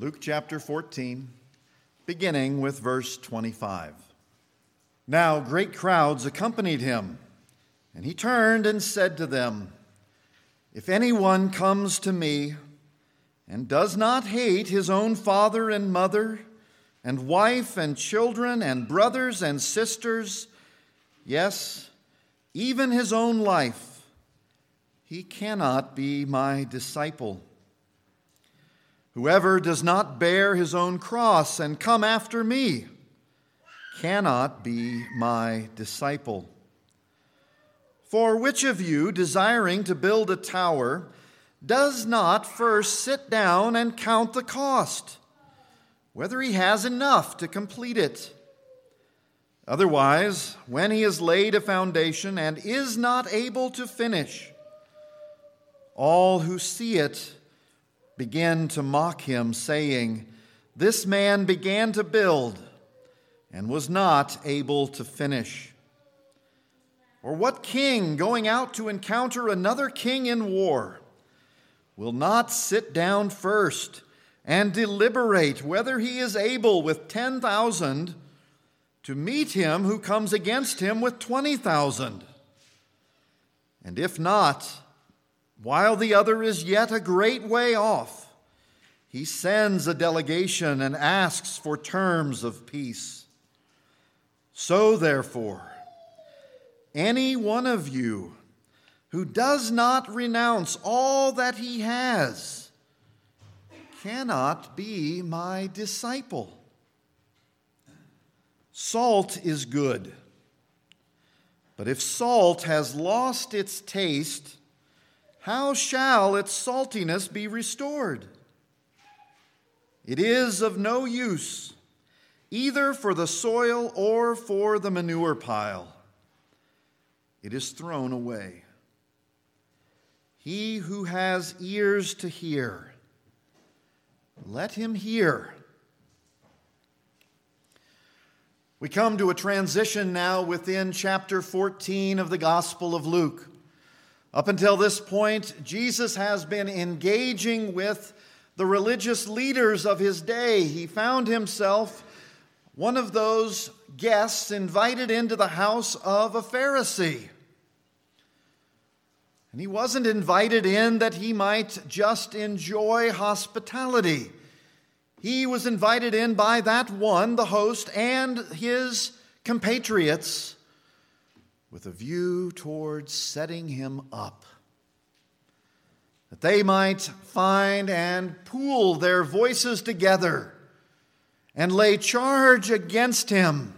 Luke chapter 14, beginning with verse 25. Now great crowds accompanied him, and he turned and said to them, "If anyone comes to me and does not hate his own father and mother and wife and children and brothers and sisters, yes, even his own life, he cannot be my disciple. Whoever does not bear his own cross and come after me cannot be my disciple. For which of you, desiring to build a tower, does not first sit down and count the cost, whether he has enough to complete it? Otherwise, when he has laid a foundation and is not able to finish, all who see it begin to mock him, saying, 'This man began to build and was not able to finish.' Or what king, going out to encounter another king in war, will not sit down first and deliberate whether he is able with 10,000 to meet him who comes against him with 20,000? And if not, while the other is yet a great way off, he sends a delegation and asks for terms of peace. So therefore, any one of you who does not renounce all that he has cannot be my disciple. Salt is good, but if salt has lost its taste, how shall its saltiness be restored? It is of no use, either for the soil or for the manure pile. It is thrown away. He who has ears to hear, let him hear." We come to a transition now within chapter 14 of the Gospel of Luke. Up until this point, Jesus has been engaging with the religious leaders of his day. He found himself one of those guests invited into the house of a Pharisee. And he wasn't invited in that he might just enjoy hospitality. He was invited in by that one, the host, and his compatriots, with a view towards setting him up, that they might find and pool their voices together and lay charge against him.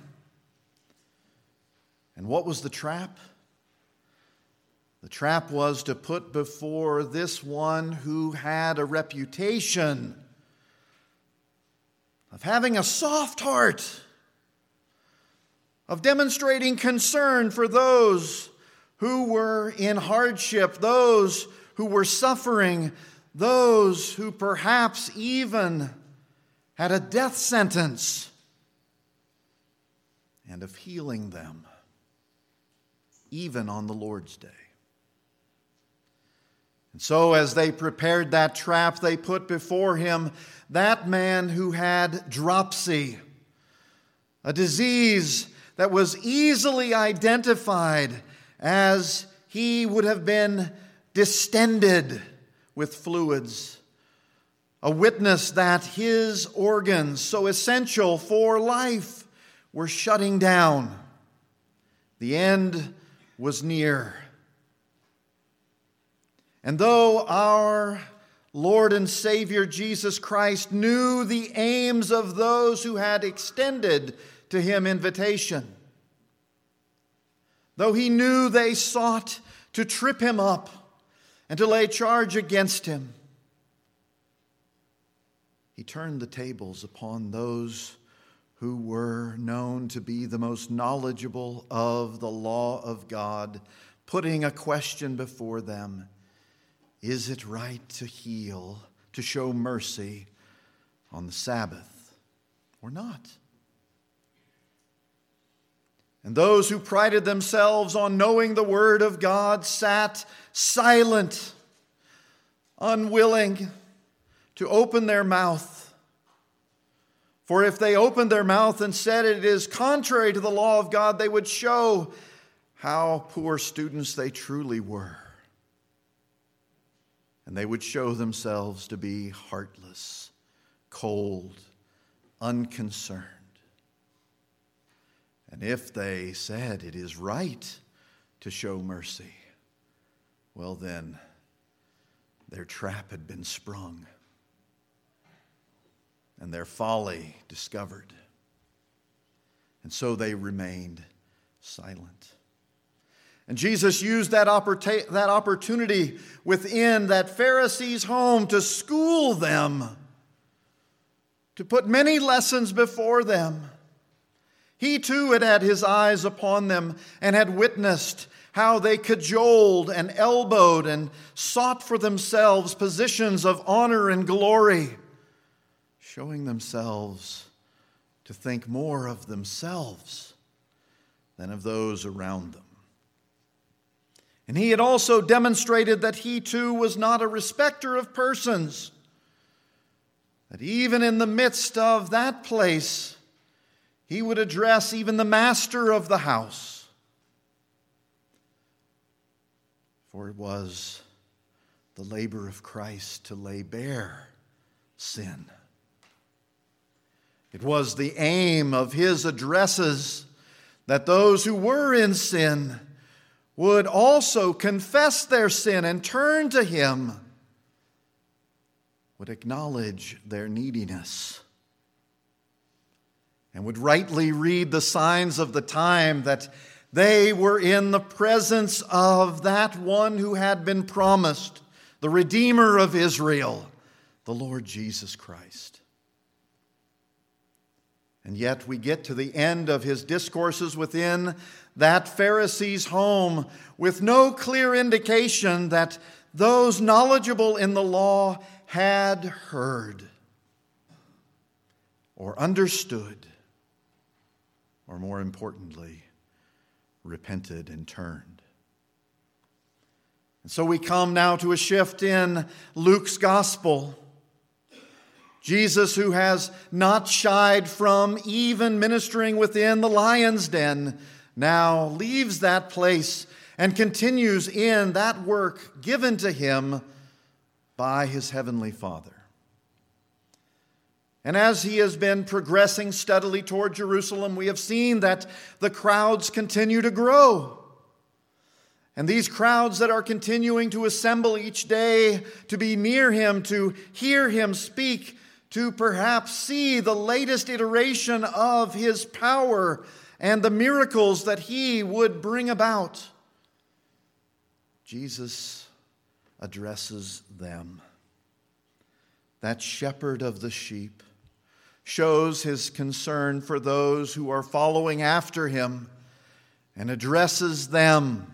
And what was the trap? The trap was to put before this one who had a reputation of having a soft heart, of demonstrating concern for those who were in hardship, those who were suffering, those who perhaps even had a death sentence, and of healing them, even on the Lord's Day. And so as they prepared that trap, they put before him that man who had dropsy, a disease that was easily identified as he would have been distended with fluids, a witness that his organs, so essential for life, were shutting down. The end was near. And though our Lord and Savior Jesus Christ knew the aims of those who had extended to him invitation, though he knew they sought to trip him up and to lay charge against him, he turned the tables upon those who were known to be the most knowledgeable of the law of God, putting a question before them: is it right to heal, to show mercy on the Sabbath, or not? And those who prided themselves on knowing the Word of God sat silent, unwilling to open their mouth For if they opened their mouth and said it is contrary to the law of God, they would show how poor students they truly were. And they would show themselves to be heartless, cold, unconcerned. And if they said it is right to show mercy, well then, their trap had been sprung and their folly discovered. And so they remained silent. And Jesus used that opportunity within that Pharisee's home to school them, to put many lessons before them. He too had had his eyes upon them and had witnessed how they cajoled and elbowed and sought for themselves positions of honor and glory, showing themselves to think more of themselves than of those around them. And he had also demonstrated that he too was not a respecter of persons, that even in the midst of that place, he would address even the master of the house. For it was the labor of Christ to lay bare sin. It was the aim of his addresses that those who were in sin would also confess their sin and turn to him, would acknowledge their neediness, and would rightly read the signs of the time that they were in the presence of that one who had been promised, the Redeemer of Israel, the Lord Jesus Christ. And yet we get to the end of his discourses within that Pharisee's home with no clear indication that those knowledgeable in the law had heard or understood, or more importantly, repented and turned. And so we come now to a shift in Luke's gospel. Jesus, who has not shied from even ministering within the lion's den, now leaves that place and continues in that work given to him by his heavenly Father. And as he has been progressing steadily toward Jerusalem, we have seen that the crowds continue to grow. And these crowds that are continuing to assemble each day to be near him, to hear him speak, to perhaps see the latest iteration of his power and the miracles that he would bring about, Jesus addresses them. That shepherd of the sheep shows his concern for those who are following after him and addresses them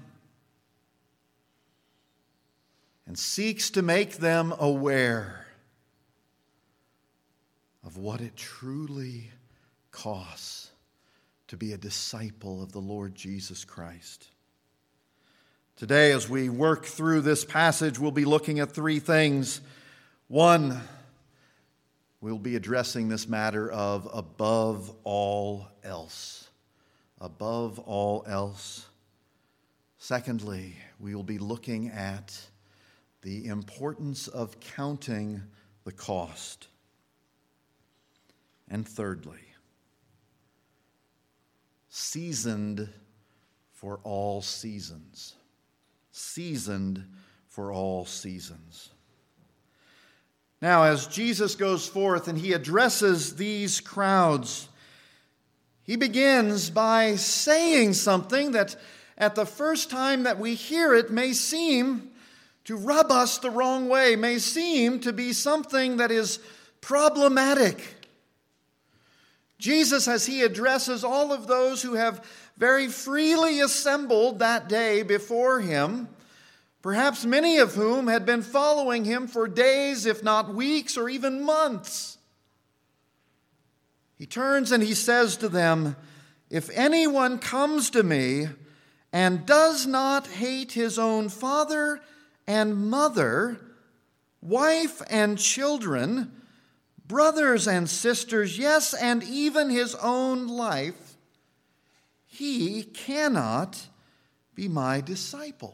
and seeks to make them aware of what it truly costs to be a disciple of the Lord Jesus Christ. Today, as we work through this passage, we'll be looking at three things. One, we'll be addressing this matter of above all else. Above all else. Secondly, we will be looking at the importance of counting the cost. And thirdly, seasoned for all seasons. Seasoned for all seasons. Now, as Jesus goes forth and he addresses these crowds, he begins by saying something that at the first time that we hear it may seem to rub us the wrong way, may seem to be something that is problematic. Jesus, as he addresses all of those who have very freely assembled that day before him, perhaps many of whom had been following him for days, if not weeks, or even months, he turns and he says to them, "If anyone comes to me and does not hate his own father and mother, wife and children, brothers and sisters, yes, and even his own life, he cannot be my disciple.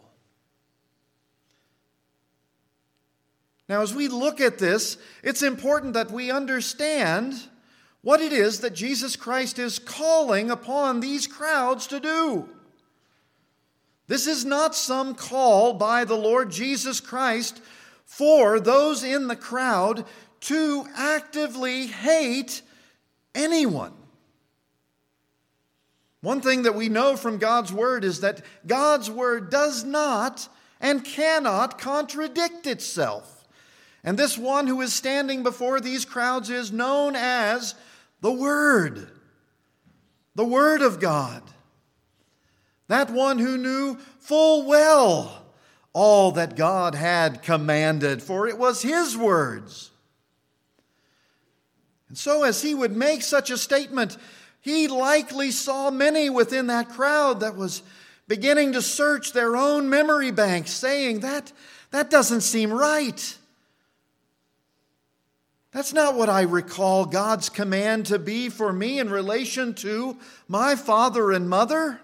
Now, as we look at this, it's important that we understand what it is that Jesus Christ is calling upon these crowds to do. This is not some call by the Lord Jesus Christ for those in the crowd to actively hate anyone. One thing that we know from God's Word is that God's Word does not and cannot contradict itself. And this one who is standing before these crowds is known as the Word of God. That one who knew full well all that God had commanded, for it was His words. And so as he would make such a statement, he likely saw many within that crowd that was beginning to search their own memory banks, saying, that doesn't seem right. That's not what I recall God's command to be for me in relation to my father and mother.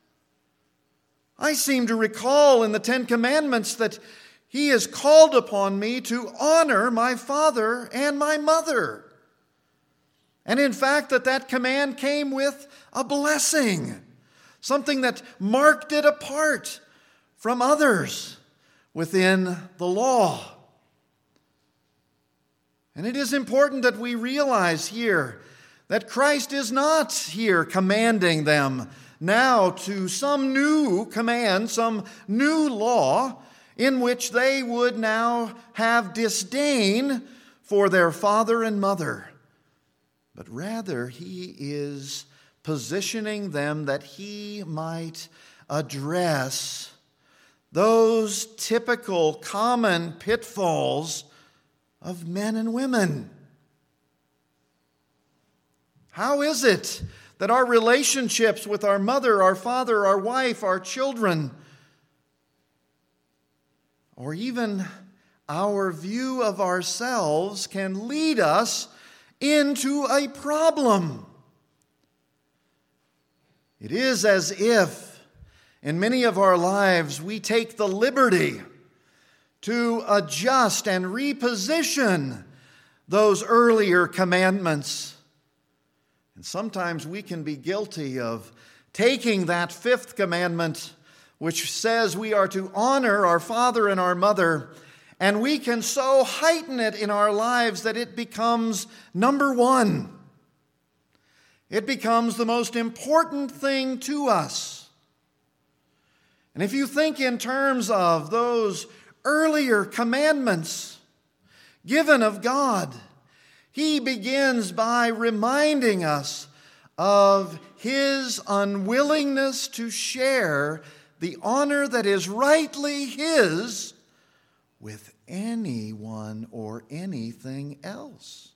I seem to recall in the Ten Commandments that He has called upon me to honor my father and my mother. And in fact, that command came with a blessing, something that marked it apart from others within the law. And it is important that we realize here that Christ is not here commanding them now to some new command, some new law in which they would now have disdain for their father and mother. But rather, He is positioning them that He might address those typical common pitfalls of men and women. How is it that our relationships with our mother, our father, our wife, our children, or even our view of ourselves can lead us into a problem? It is as if in many of our lives we take the liberty to adjust and reposition those earlier commandments. And sometimes we can be guilty of taking that fifth commandment, which says we are to honor our father and our mother, and we can so heighten it in our lives that it becomes number one. It becomes the most important thing to us. And if you think in terms of those earlier commandments given of God, He begins by reminding us of His unwillingness to share the honor that is rightly His with anyone or anything else.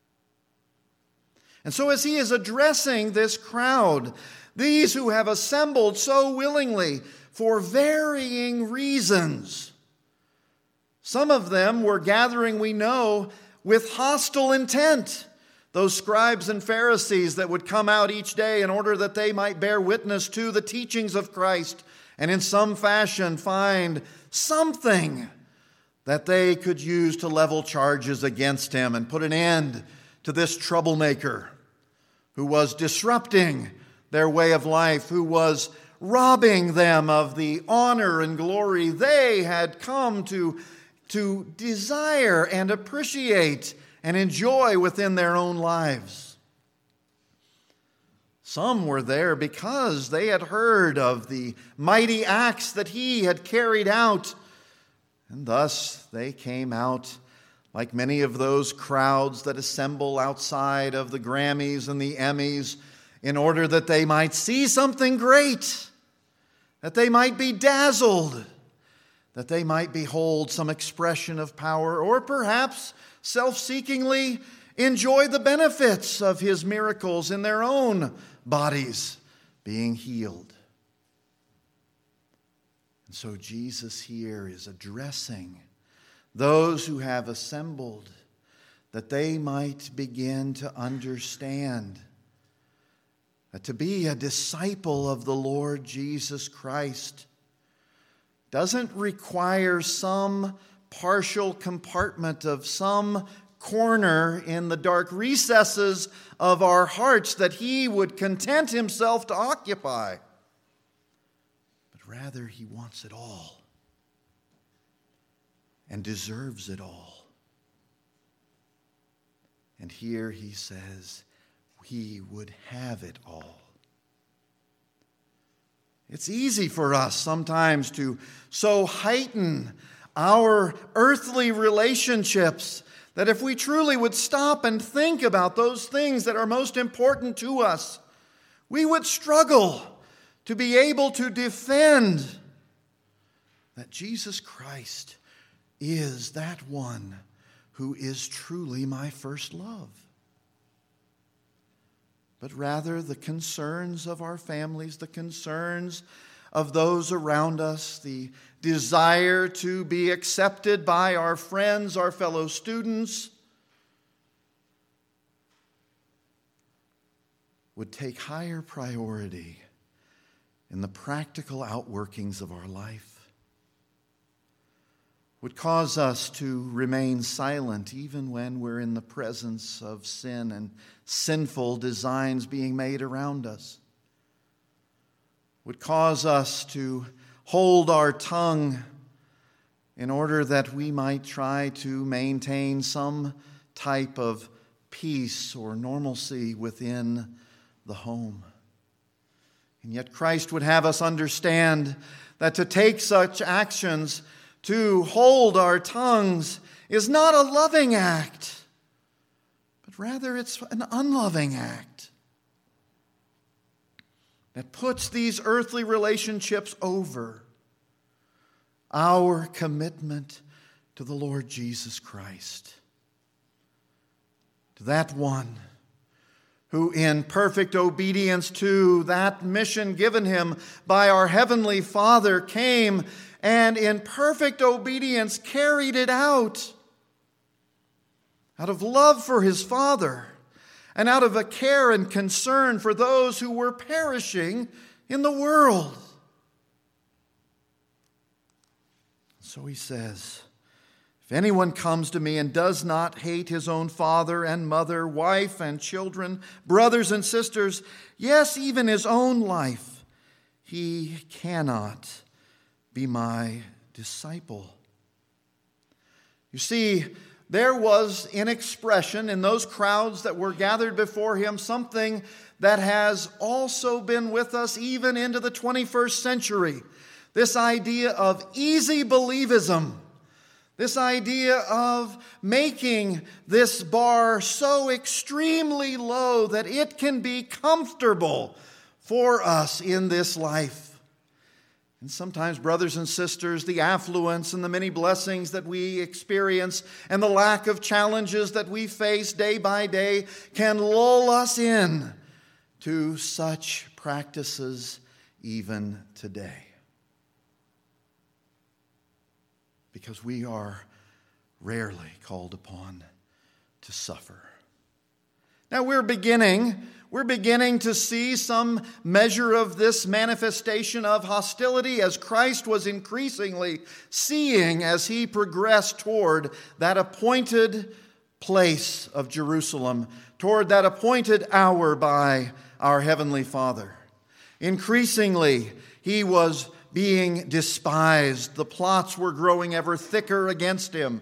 And so as He is addressing this crowd, these who have assembled so willingly for varying reasons, some of them were gathering, we know, with hostile intent. Those scribes and Pharisees that would come out each day in order that they might bear witness to the teachings of Christ and in some fashion find something that they could use to level charges against Him and put an end to this troublemaker who was disrupting their way of life, who was robbing them of the honor and glory they had come to desire and appreciate and enjoy within their own lives. Some were there because they had heard of the mighty acts that He had carried out, and thus they came out like many of those crowds that assemble outside of the Grammys and the Emmys in order that they might see something great, that they might be dazzled, that they might behold some expression of power, or perhaps self-seekingly enjoy the benefits of His miracles in their own bodies being healed. And so Jesus here is addressing those who have assembled, that they might begin to understand that to be a disciple of the Lord Jesus Christ doesn't require some partial compartment of some corner in the dark recesses of our hearts that He would content Himself to occupy. But rather, He wants it all and deserves it all. And here He says He would have it all. It's easy for us sometimes to so heighten our earthly relationships that if we truly would stop and think about those things that are most important to us, we would struggle to be able to defend that Jesus Christ is that one who is truly my first love. But rather the concerns of our families, the concerns of those around us, the desire to be accepted by our friends, our fellow students, would take higher priority in the practical outworkings of our life, would cause us to remain silent even when we're in the presence of sin and sinful designs being made around us, would cause us to hold our tongue in order that we might try to maintain some type of peace or normalcy within the home. And yet Christ would have us understand that to take such actions, to hold our tongues, is not a loving act, but rather it's an unloving act that puts these earthly relationships over our commitment to the Lord Jesus Christ, to that one who in perfect obedience to that mission given Him by our Heavenly Father came and in perfect obedience carried it out of love for His Father and out of a care and concern for those who were perishing in the world. So He says, if anyone comes to me and does not hate his own father and mother, wife and children, brothers and sisters, yes, even his own life, he cannot be my disciple. You see, there was an expression in those crowds that were gathered before Him, something that has also been with us even into the 21st century. This idea of easy believism. This idea of making this bar so extremely low that it can be comfortable for us in this life. And sometimes, brothers and sisters, the affluence and the many blessings that we experience and the lack of challenges that we face day by day can lull us in to such practices even today. Because we are rarely called upon to suffer. Now we're beginning to see some measure of this manifestation of hostility as Christ was increasingly seeing as He progressed toward that appointed place of Jerusalem, toward that appointed hour by our Heavenly Father. Increasingly, He was being despised. The plots were growing ever thicker against Him.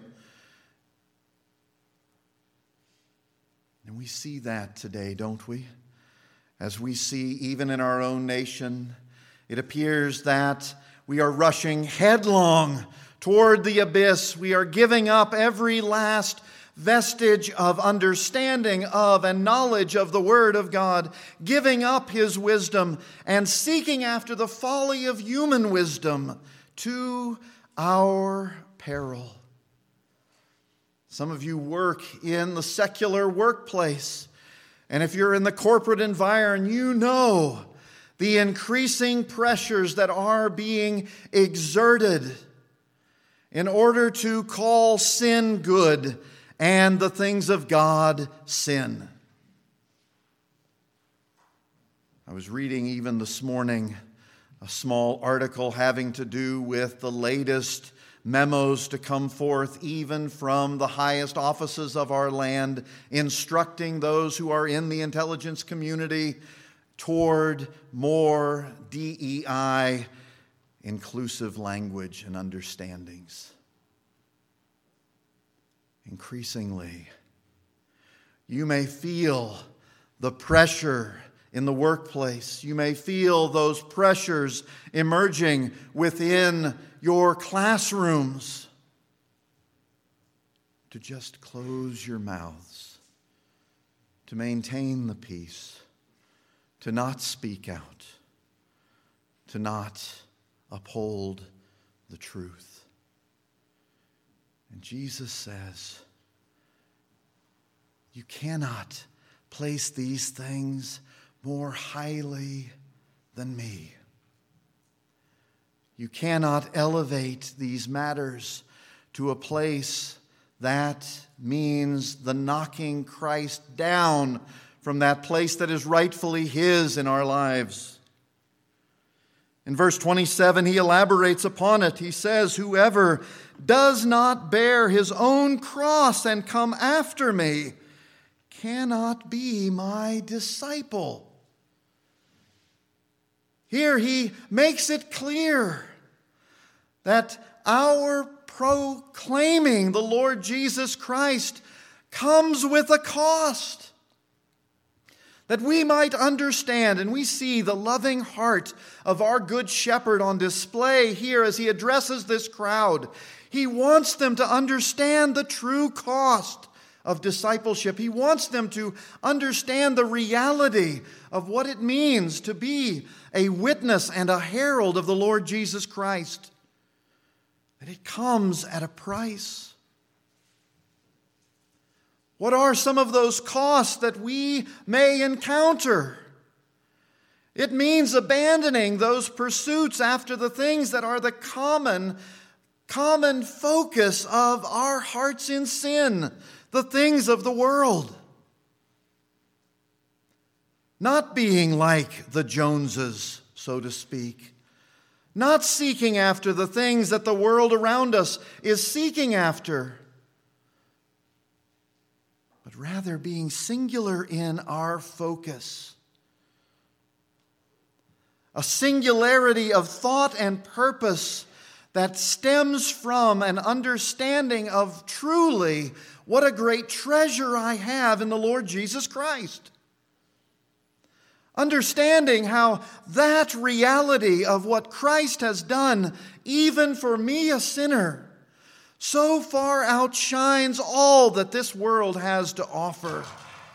And we see that today, don't we? As we see even in our own nation, it appears that we are rushing headlong toward the abyss. We are giving up every last vestige of understanding of and knowledge of the Word of God, giving up His wisdom and seeking after the folly of human wisdom to our peril. Some of you work in the secular workplace, and if you're in the corporate environment, you know the increasing pressures that are being exerted in order to call sin good and the things of God sin. I was reading even this morning a small article having to do with the latest memos to come forth even from the highest offices of our land, instructing those who are in the intelligence community toward more DEI, inclusive language and understandings. Increasingly, you may feel the pressure in the workplace. You may feel those pressures emerging within your classrooms to just close your mouths, to maintain the peace, to not speak out, to not uphold the truth. And Jesus says, you cannot place these things more highly than me. You cannot elevate these matters to a place that means the knocking Christ down from that place that is rightfully His in our lives. In verse 27, he elaborates upon it. He says, whoever does not bear his own cross and come after me cannot be my disciple. Here he makes it clear that our proclaiming the Lord Jesus Christ comes with a cost. That we might understand, and we see the loving heart of our good shepherd on display here as he addresses this crowd. He wants them to understand the true cost of discipleship. He wants them to understand the reality of what it means to be a witness and a herald of the Lord Jesus Christ. That it comes at a price. What are some of those costs that we may encounter? It means abandoning those pursuits after the things that are the common focus of our hearts in sin, the things of the world. Not being like the Joneses, so to speak. Not seeking after the things that the world around us is seeking after. But rather being singular in our focus. A singularity of thought and purpose that stems from an understanding of truly what a great treasure I have in the Lord Jesus Christ. Understanding how that reality of what Christ has done, even for me, a sinner, so far outshines all that this world has to offer.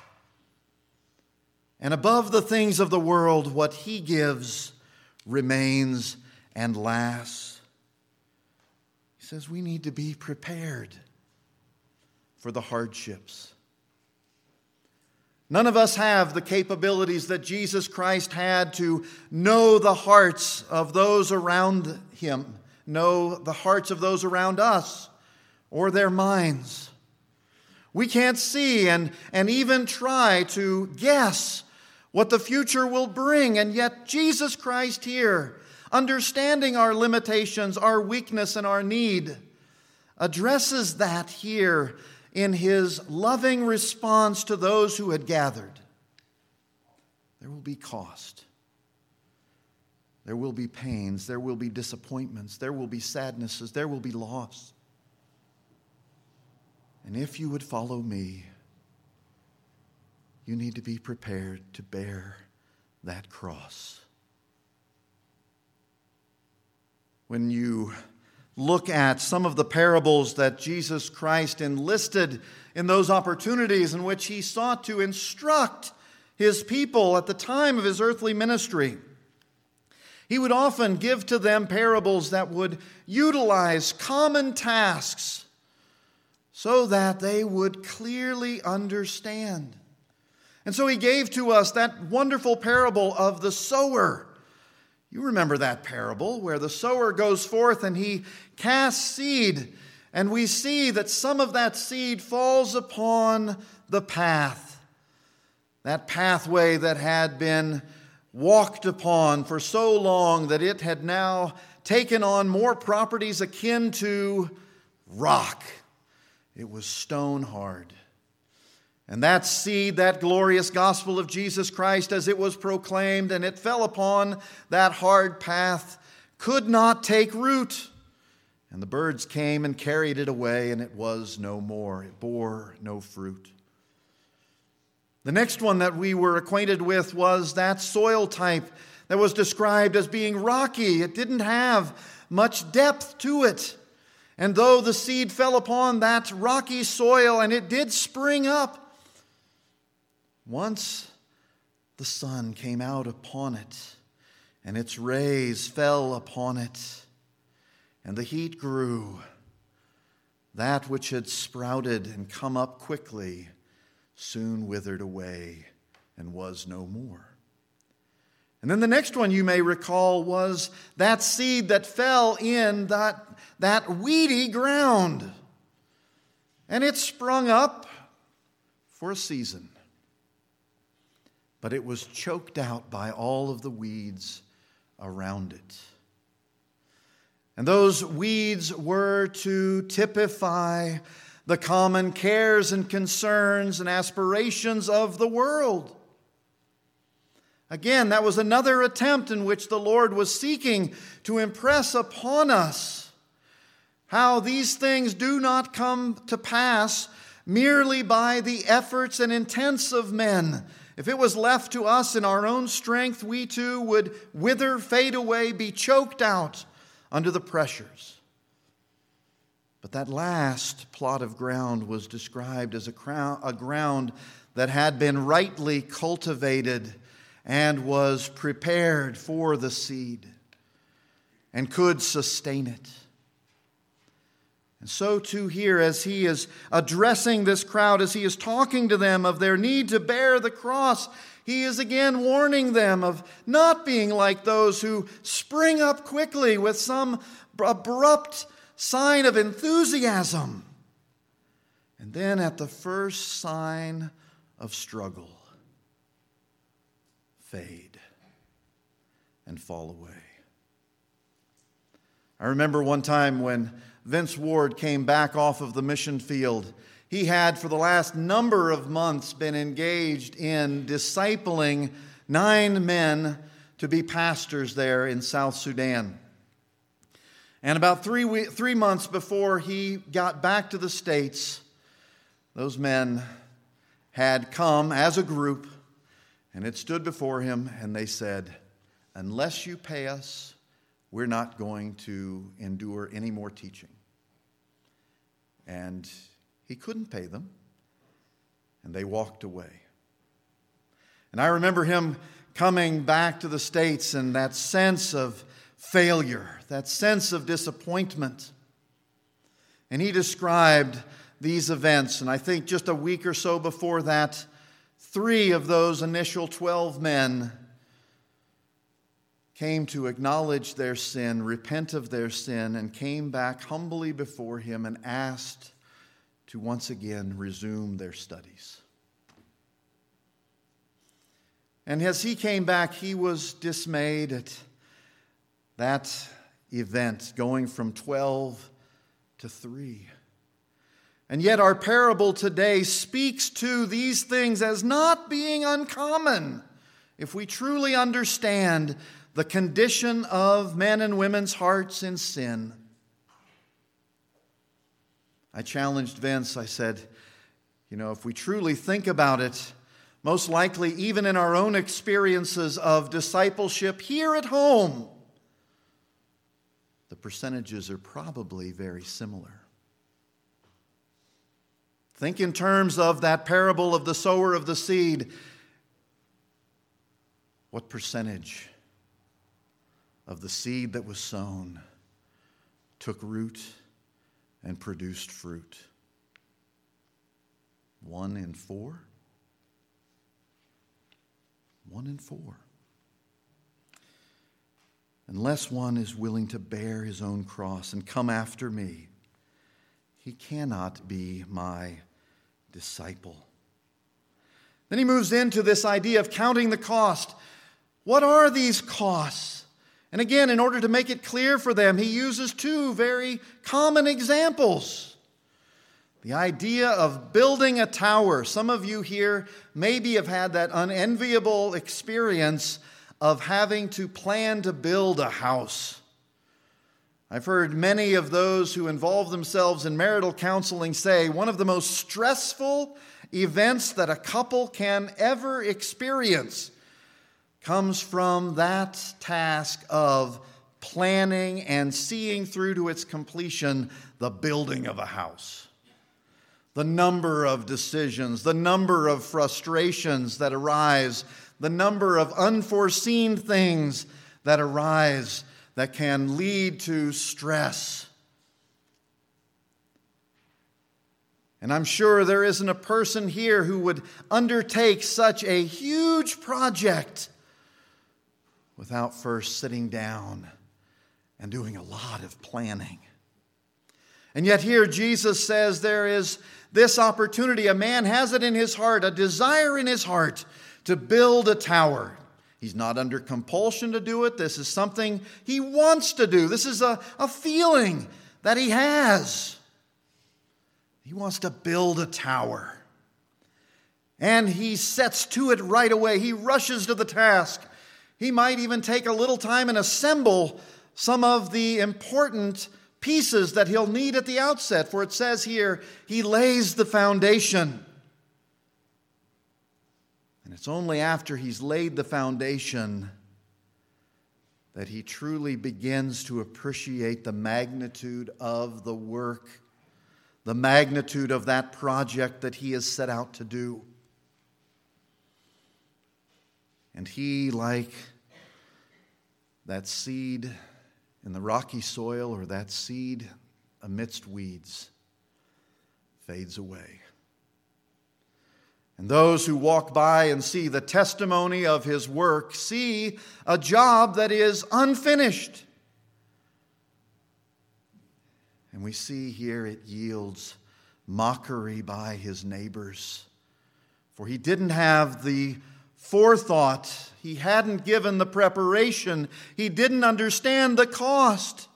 And above the things of the world, what He gives remains and lasts. He says we need to be prepared for the hardships. None of us have the capabilities that Jesus Christ had to know the hearts of those around Him, know the hearts of those around us, or their minds. We can't see and even try to guess what the future will bring, and yet Jesus Christ here, understanding our limitations, our weakness, and our need, addresses that here in His loving response to those who had gathered. There will be cost. There will be pains. There will be disappointments. There will be sadnesses. There will be loss. And if you would follow me, you need to be prepared to bear that cross. When you look at some of the parables that Jesus Christ enlisted in those opportunities in which He sought to instruct His people at the time of His earthly ministry, He would often give to them parables that would utilize common tasks so that they would clearly understand. And so He gave to us that wonderful parable of the sower. You remember that parable where the sower goes forth and he casts seed. And we see that some of that seed falls upon the path, that pathway that had been walked upon for so long that it had now taken on more properties akin to rock. It was stone hard. And that seed, that glorious gospel of Jesus Christ, as it was proclaimed and it fell upon that hard path, could not take root. And the birds came and carried it away, and it was no more. It bore no fruit. The next one that we were acquainted with was that soil type that was described as being rocky. It didn't have much depth to it. And though the seed fell upon that rocky soil and it did spring up, once the sun came out upon it and its rays fell upon it and the heat grew, that which had sprouted and come up quickly soon withered away and was no more. And then the next one you may recall was that seed that fell in that weedy ground. And it sprung up for a season. But it was choked out by all of the weeds around it. And those weeds were to typify the common cares and concerns and aspirations of the world. Again, that was another attempt in which the Lord was seeking to impress upon us how these things do not come to pass merely by the efforts and intents of men. If it was left to us in our own strength, we too would wither, fade away, be choked out under the pressures. But that last plot of ground was described as a ground that had been rightly cultivated and was prepared for the seed and could sustain it. And so too here, as he is addressing this crowd, as he is talking to them of their need to bear the cross, he is again warning them of not being like those who spring up quickly with some abrupt sign of enthusiasm, and then at the first sign of struggle, fade and fall away. I remember one time when Vince Ward came back off of the mission field. He had, for the last number of months, been engaged in discipling 9 men to be pastors there in South Sudan. And about 3 months before he got back to the States, those men had come as a group and had stood before him, and they said, "Unless you pay us, we're not going to endure any more teaching." And he couldn't pay them, and they walked away. And I remember him coming back to the States and that sense of failure, that sense of disappointment. And he described these events, and I think just a week or so before that, 3 of those initial 12 men came to acknowledge their sin, repent of their sin, and came back humbly before him and asked to once again resume their studies. And as he came back, he was dismayed at that event, going from 12 to 3. And yet our parable today speaks to these things as not being uncommon if we truly understand the condition of men and women's hearts in sin. I challenged Vince. I said, if we truly think about it, most likely even in our own experiences of discipleship here at home, the percentages are probably very similar. Think in terms of that parable of the sower of the seed. What percentage of the seed that was sown took root and produced fruit? 1 in 4? 1 in 4. Unless one is willing to bear his own cross and come after me, he cannot be my disciple. Then he moves into this idea of counting the cost. What are these costs? And again, in order to make it clear for them, he uses two very common examples. The idea of building a tower. Some of you here maybe have had that unenviable experience of having to plan to build a house. I've heard many of those who involve themselves in marital counseling say one of the most stressful events that a couple can ever experience comes from that task of planning and seeing through to its completion the building of a house. The number of decisions, the number of frustrations that arise, the number of unforeseen things that arise that can lead to stress. And I'm sure there isn't a person here who would undertake such a huge project without first sitting down and doing a lot of planning. And yet here Jesus says there is this opportunity. A man has it in his heart, a desire in his heart to build a tower. He's not under compulsion to do it. This is something he wants to do. This is a feeling that he has. He wants to build a tower. And he sets to it right away. He rushes to the task. He might even take a little time and assemble some of the important pieces that he'll need at the outset. For it says here, he lays the foundation. And it's only after he's laid the foundation that he truly begins to appreciate the magnitude of the work, the magnitude of that project that he has set out to do. And he, like that seed in the rocky soil or that seed amidst weeds, fades away. And those who walk by and see the testimony of his work see a job that is unfinished. And we see here it yields mockery by his neighbors. For he didn't have the forethought. He hadn't given the preparation. He didn't understand the cost.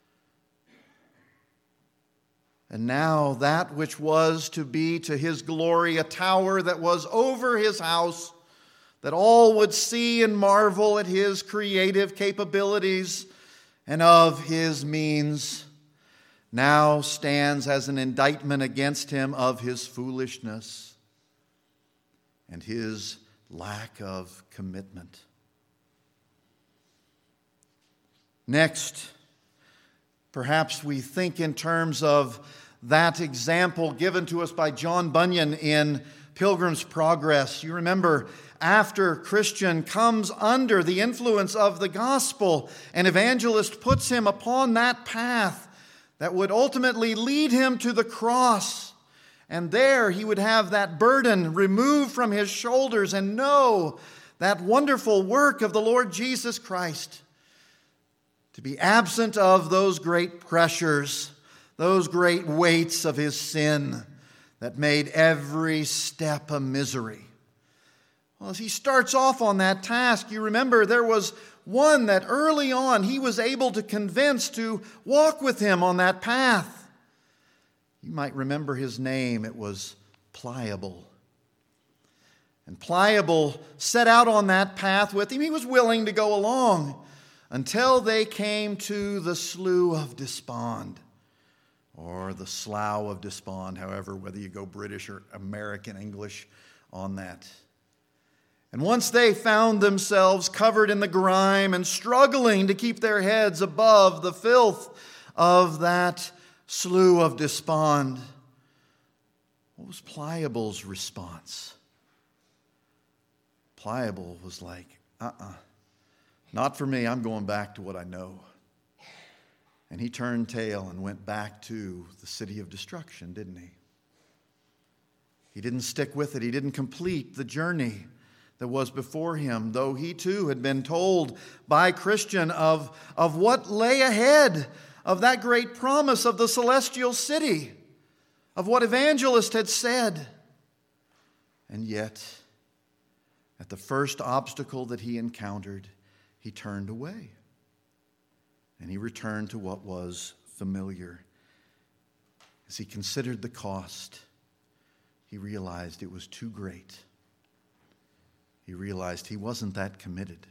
And now that which was to be to his glory, a tower that was over his house, that all would see and marvel at his creative capabilities and of his means, now stands as an indictment against him of his foolishness and his lack of commitment. Next, perhaps we think in terms of that example given to us by John Bunyan in Pilgrim's Progress. You remember, after Christian comes under the influence of the gospel, an evangelist puts him upon that path that would ultimately lead him to the cross. And there he would have that burden removed from his shoulders and know that wonderful work of the Lord Jesus Christ. To be absent of those great pressures, those great weights of his sin that made every step a misery. Well, as he starts off on that task, you remember there was one that early on he was able to convince to walk with him on that path. You might remember his name. It was Pliable. And Pliable set out on that path with him. He was willing to go along until they came to the Slough of Despond, or the Slough of Despond, however, whether you go British or American English on that. And once they found themselves covered in the grime and struggling to keep their heads above the filth of that Slough of Despond, what was Pliable's response? Pliable was like, not for me, I'm going back to what I know. And he turned tail and went back to the city of destruction, didn't he? He didn't stick with it. He didn't complete the journey that was before him, though he too had been told by Christian of what lay ahead, of that great promise of the celestial city. of what evangelist had said. And yet, at the first obstacle that he encountered, he turned away. And he returned to what was familiar. As he considered the cost, he realized it was too great. He realized he wasn't that committed.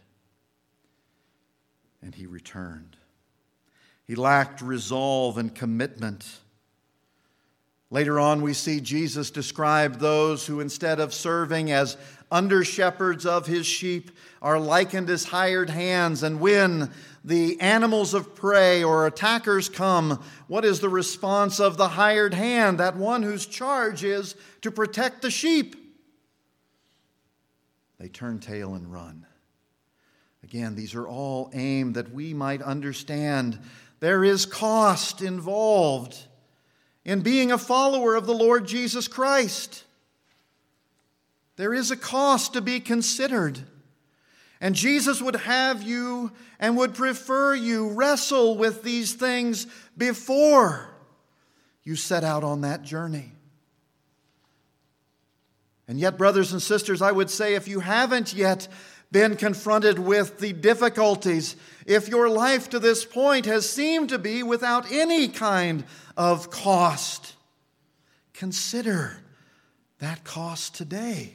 And he returned. He lacked resolve and commitment. Later on, we see Jesus describe those who, instead of serving as under-shepherds of his sheep, are likened as hired hands. And when the animals of prey or attackers come, what is the response of the hired hand, that one whose charge is to protect the sheep? They turn tail and run. Again, these are all aimed that we might understand there is cost involved in being a follower of the Lord Jesus Christ. There is a cost to be considered. And Jesus would have you and would prefer you wrestle with these things before you set out on that journey. And yet, brothers and sisters, I would say if you haven't yet been confronted with the difficulties, if your life to this point has seemed to be without any kind of cost, consider that cost today.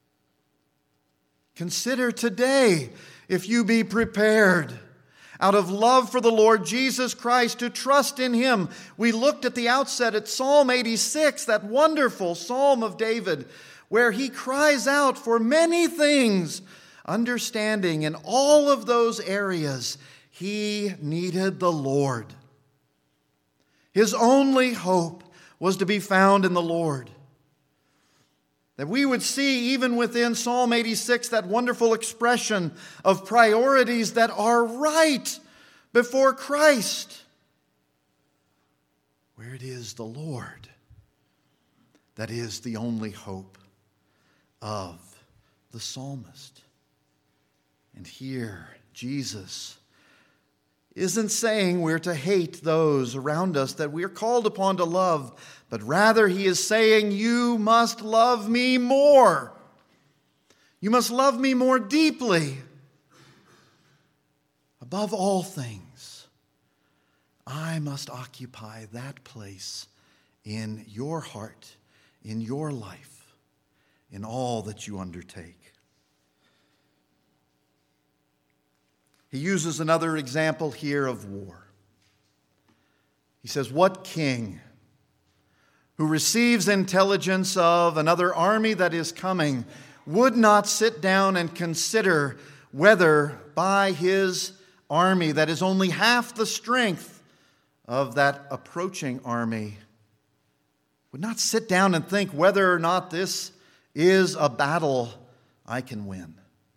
Consider today if you be prepared out of love for the Lord Jesus Christ to trust in Him. We looked at the outset at Psalm 86, that wonderful Psalm of David, where he cries out for many things, understanding in all of those areas he needed the Lord. His only hope was to be found in the Lord. That we would see even within Psalm 86 that wonderful expression of priorities that are right before Christ, where it is the Lord that is the only hope of the psalmist. And here, Jesus isn't saying we're to hate those around us that we are called upon to love, but rather he is saying, you must love me more. You must love me more deeply. Above all things, I must occupy that place in your heart, in your life, in all that you undertake. He uses another example here of war. He says, what king who receives intelligence of another army that is coming would not sit down and consider whether by his army that is only half the strength of that approaching army, would not sit down and think whether or not this is a battle I can win?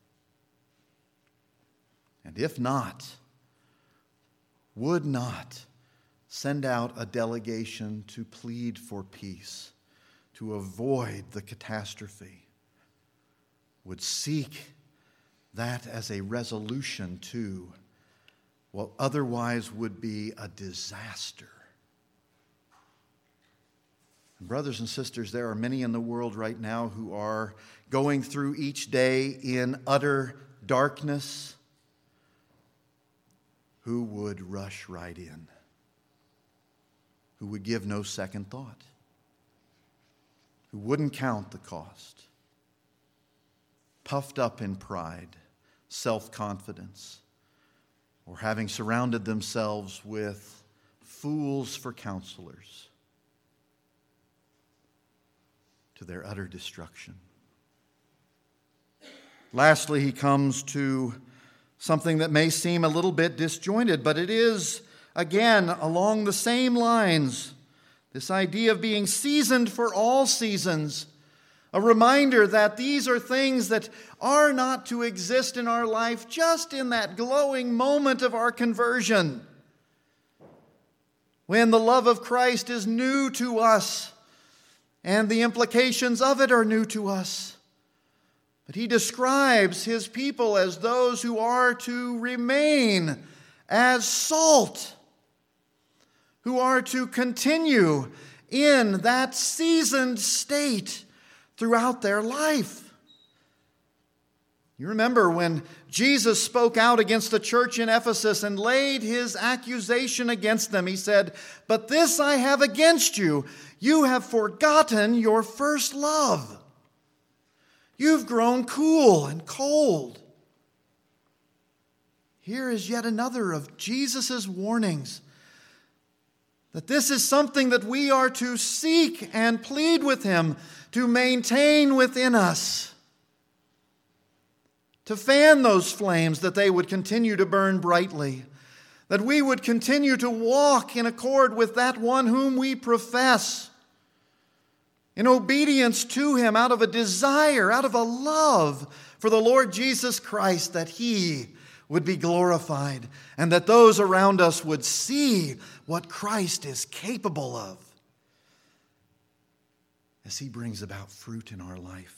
And if not, would not send out a delegation to plead for peace, to avoid the catastrophe, would seek that as a resolution to what otherwise would be a disaster. And brothers and sisters, there are many in the world right now who are going through each day in utter darkness, who would rush right in, who would give no second thought, who wouldn't count the cost, puffed up in pride, self-confidence, or having surrounded themselves with fools for counselors, to their utter destruction. Lastly, he comes to something that may seem a little bit disjointed, but it is, again, along the same lines. This idea of being seasoned for all seasons. A reminder that these are things that are not to exist in our life just in that glowing moment of our conversion, when the love of Christ is new to us and the implications of it are new to us. But he describes his people as those who are to remain as salt, who are to continue in that seasoned state throughout their life. You remember when Jesus spoke out against the church in Ephesus and laid his accusation against them. He said, "But this I have against you. You have forgotten your first love. You've grown cool and cold." Here is yet another of Jesus' warnings that this is something that we are to seek and plead with him to maintain within us, to fan those flames that they would continue to burn brightly, that we would continue to walk in accord with that one whom we profess, in obedience to him, out of a desire, out of a love for the Lord Jesus Christ, that he would be glorified and that those around us would see what Christ is capable of as he brings about fruit in our life.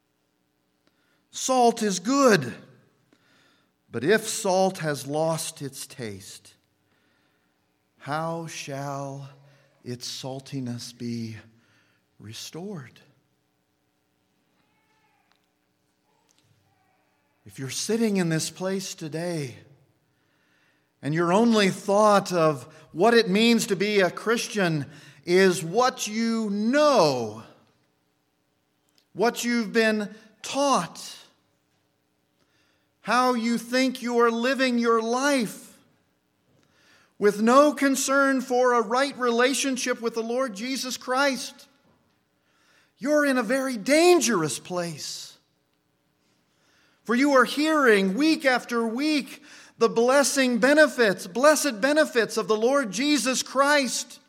Salt is good, but if salt has lost its taste, how shall its saltiness be restored? If you're sitting in this place today and your only thought of what it means to be a Christian is what you know, what you've been taught, how you think you are living your life, with no concern for a right relationship with the Lord Jesus Christ, you're in a very dangerous place. For you are hearing week after week the blessed benefits of the Lord Jesus Christ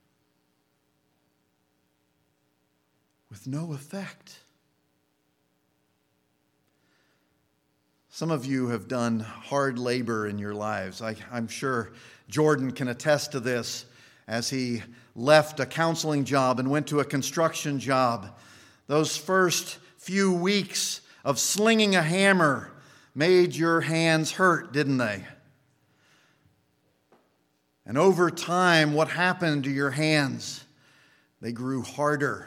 with no effect. Some of you have done hard labor in your lives. I'm sure Jordan can attest to this as he left a counseling job and went to a construction job. Those first few weeks of slinging a hammer made your hands hurt, didn't they? And over time, what happened to your hands? They grew harder.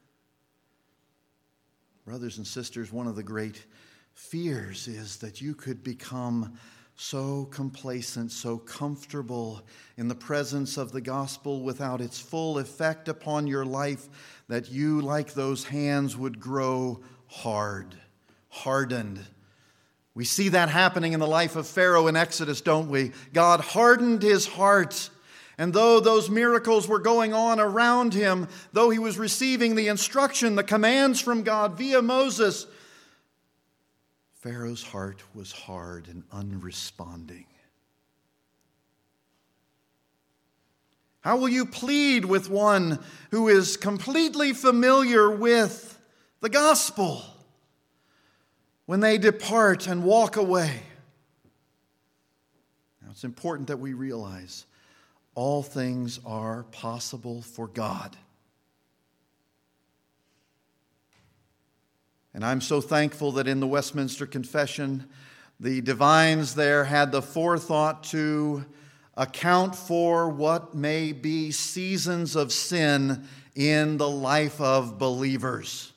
Brothers and sisters, one of the great fears is that you could become so complacent, so comfortable in the presence of the gospel without its full effect upon your life, that you, like those hands, would grow hardened. We see that happening in the life of Pharaoh in Exodus, don't we? God hardened his heart. And though those miracles were going on around him, though he was receiving the instruction, the commands from God via Moses, Pharaoh's heart was hard and unresponding. How will you plead with one who is completely familiar with the gospel when they depart and walk away? Now, it's important that we realize all things are possible for God. And I'm so thankful that in the Westminster Confession, the divines there had the forethought to account for what may be seasons of sin in the life of believers.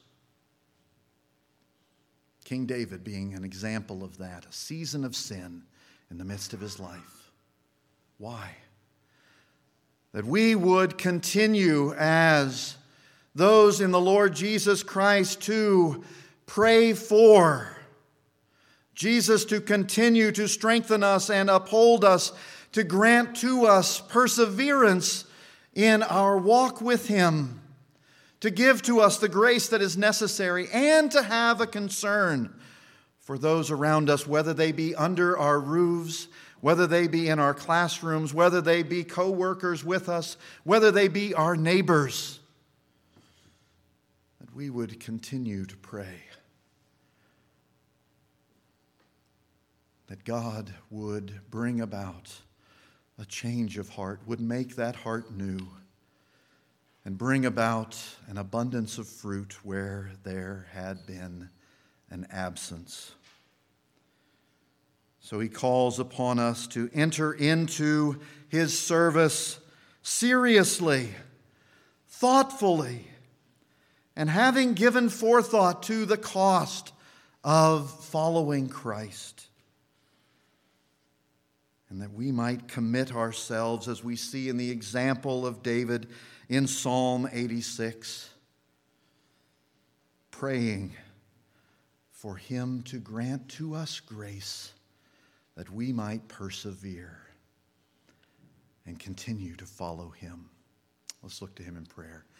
King David being an example of that, a season of sin in the midst of his life. Why? That we would continue as those in the Lord Jesus Christ to pray for Jesus to continue to strengthen us and uphold us, to grant to us perseverance in our walk with him, to give to us the grace that is necessary, and to have a concern for those around us, whether they be under our roofs, whether they be in our classrooms, whether they be co-workers with us, whether they be our neighbors, that we would continue to pray that God would bring about a change of heart, would make that heart new, and bring about an abundance of fruit where there had been an absence. So he calls upon us to enter into his service seriously, thoughtfully, and having given forethought to the cost of following Christ. And that we might commit ourselves, as we see in the example of David in Psalm 86, praying for him to grant to us grace that we might persevere and continue to follow him. Let's look to him in prayer.